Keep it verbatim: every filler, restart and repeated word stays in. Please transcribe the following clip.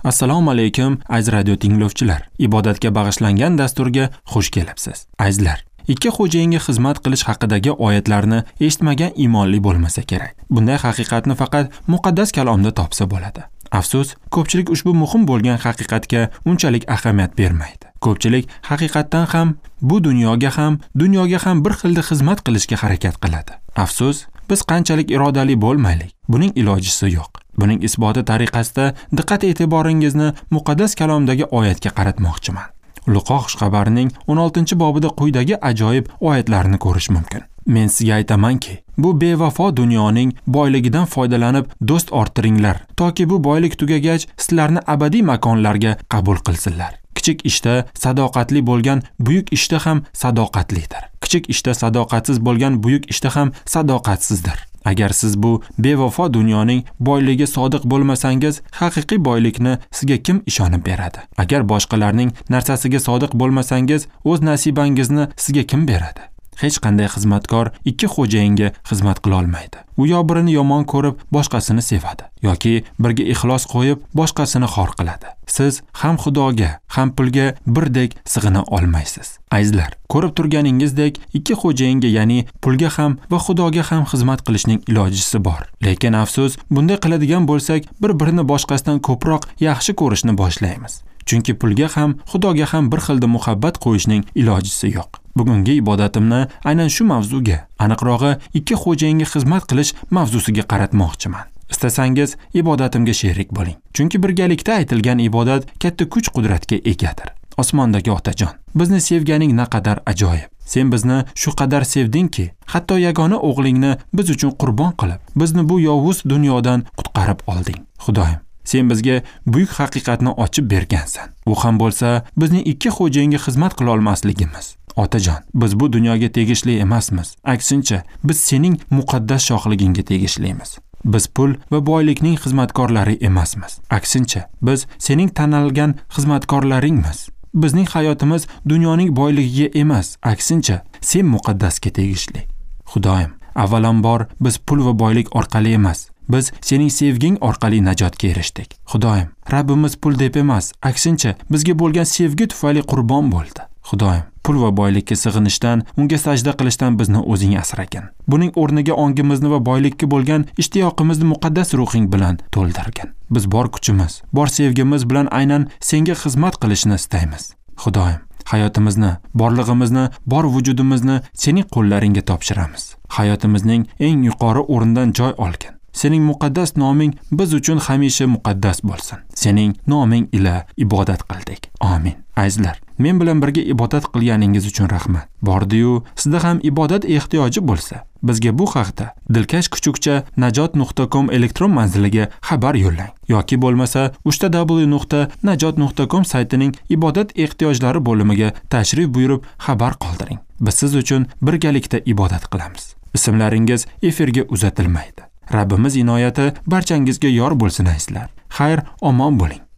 Assalomu alaykum aziz radio tinglovchilar. Ibodatga bag'ishlangan dasturga xush kelibsiz. Azizlar, ikki xo'jayinga xizmat qilish haqidagi oyatlarni eshitmagan iymonli bo'lmasa kerak. Bunday haqiqatni faqat muqaddas kalomda topsa bo'ladi. Afsus, ko'pchilik ushbu muhim bo'lgan haqiqatga unchalik ahamiyat bermaydi. Ko'pchilik haqiqatdan ham bu dunyoga ham, dunyoga ham bir xilda xizmat qilishga harakat qiladi. Afsus, biz qanchalik irodali bo'lmaylik, buning ilojisi yo'q. Buning isboti tariqasida diqqat e'tiboringizni muqaddas kalomdagi oyatga qaratmoqchiman. Luqo xushxabarining o'n oltinchi bobida quyidagi ajoyib oyatlarni ko'rish mumkin. Men sizga aytamanki, bu bevafo dunyoning boyligidan foydalanib do'st orttiringlar, toki bu boylik tugagach sizlarni abadiy makonlarga qabul qilsinlar. Kichik ishda sadoqatli bo'lgan buyuk ishda ham sadoqatlidir. Kichik ishda sadoqatsiz bo'lgan buyuk ishda ham sadoqatsizdir. Agar siz bu bevafo dunyoning boyligiga sodiq bo'lmasangiz, haqiqiy boylikni sizga kim ishonib beradi? Agar boshqalarning narsasiga sodiq bo'lmasangiz, o'z nasibangizni sizga kim beradi? Hech qanday xizmatkor ikki xo'jayinga xizmat qila olmaydi. U yo birini yomon ko'rib, boshqasini sevadi, yoki birga ixlos qo'yib, boshqasini xor qiladi. Siz ham Xudoga, ham pulga birdek sig'ina olmaysiz. Azizlar, ko'rib turganingizdek, ikki xo'jayinga, ya'ni pulga ham va Xudoga ham xizmat qilishning ilojisi bor. Lekin afsus, bunday qiladigan bo'lsak, bir-birini boshqasidan ko'proq yaxshi ko'rishni boshlaymiz. Chunki pulga ham, Xudoga ham bir xilda muhabbat qo'yishning ilojisi yo'q. Bugungi ibodatimni aynan shu mavzuga, aniqrog'i ikki xo'jayinga xizmat qilish mavzusiga qaratmoqchiman. Istasangiz ibodatimga sherik bo'ling. Chunki birgalikda aytilgan ibodat katta kuch-qudratga egadir. Osmondagi Otajon, bizni sevganing naqadar ajoyib. Sen bizni shu qadar sevdingki, hatto yagona o'g'lingni biz uchun qurbon qilib, bizni bu yovuz dunyodan qutqarib olding. Xudoyim, sen bizga buyuk haqiqatni ochib bergansan. U ham bo'lsa, bizning ikki xo'jayinga xizmat qila olmasligimiz. Otajon, biz bu dunyoga tegishli emasmiz. Aksincha, biz sening muqaddas shohligingga tegishlimiz. Biz pul va boylikning xizmatkorlari emasmiz. Aksincha, biz sening tanalgan xizmatkorlaringmiz. Bizning hayotimiz dunyoning boyligiga emas, aksincha, sen muqaddasga tegishli. Xudoyim, avvalambor biz pul va boylik orqali emas, biz sening sevging orqali najotga erishdik. Xudoyim, Rabbimiz pul deb emas, aksincha, bizga bo'lgan sevgi tufayli qurbon bo'ldi. Xudoyim, pul va boylikka sig'inishdan, unga sajda qilishdan bizni o'zing asragin. Buning o'rniga ongimizni va boylikka bo'lgan ishtiyoqimizni muqaddas ruhing bilan to'ldirgin. Biz bor kuchimiz, bor sevgimiz bilan aynan senga xizmat qilishni istaymiz. Xudoyim, hayotimizni, borlig'imizni, bor vujudimizni sening qo'llaringga topshiramiz. Hayotimizning eng yuqori o'rindan joy olgin. Sening muqaddas noming biz uchun hamisha muqaddas bo'lsin. Sening noming ila ibodat qildik. Amin. Azizlar, men bilan birga ibodat qilganingiz uchun rahmat. Bordi-yu, sizda ham ibodat ehtiyoji bo'lsa, bizga bu haqda dilkash kuchukcha najot nuqta com elektron manziliga xabar yo'llang. Yoki bo'lmasa, uch w w nuqta najot nuqta com saytining ibodat ehtiyojlari bo'limiga tashrif buyurib xabar qoldiring. Biz siz uchun birgalikda ibodat qilamiz. Ismlaringiz efirga uzatilmaydi. Rabbimiz inoyati barchangizga yor bo'lsin azizlar. Xayr, omon bo'ling.